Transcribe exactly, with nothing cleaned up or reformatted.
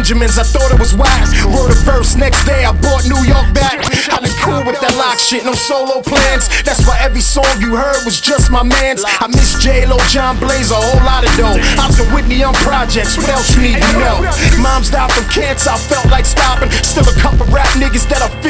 Benjamins, I thought it was wise. Wrote a verse, next day I bought New York back. I was cool with that lock shit, no solo plans. That's why every song you heard was just my man's. I miss J-Lo, John Blaze, a whole lot of dough. I was in Whitney on projects, what else you need to know? Mom's died from cancer, I felt like stopping. Still a couple rap niggas that I feel